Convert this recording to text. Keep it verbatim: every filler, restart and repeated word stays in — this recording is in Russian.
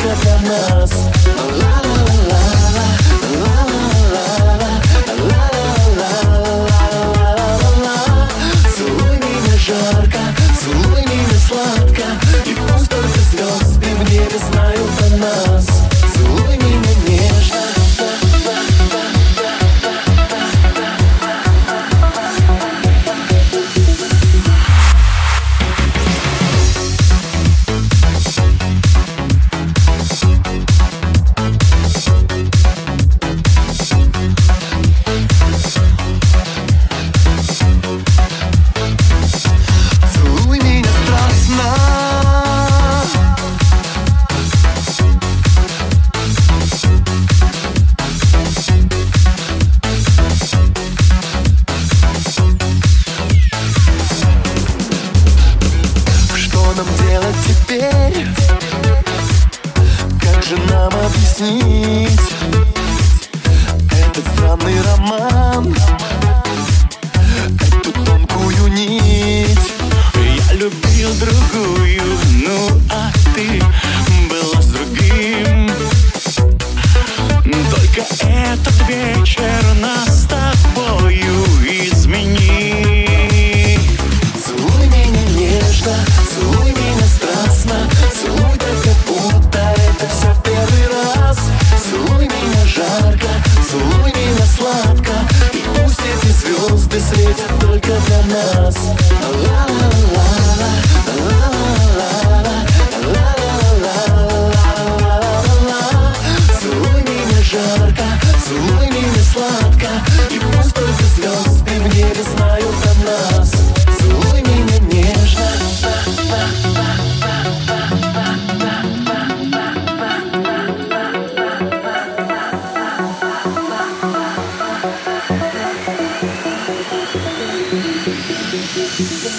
только для нас. Целуй меня жарко, целуй меня сладко, и пусть только звезды в небе знают о нас. Целуй меня нежно. Теперь, как же нам объяснить этот странный роман, эту тонкую нить? Я любил другую, ну а ты была с другим. Только этот вечер нас с тобою изменит. Целуй меня нежно, целуй меня страстно, целуй так, как будто это все первый раз. Целуй меня жарко, целуй меня сладко, и пусть эти звезды светят только для нас. Целуй меня жарко, целуй меня сладко, и пусть только звезды в небе знают о нас. Целуй меня нежно. We'll be right back.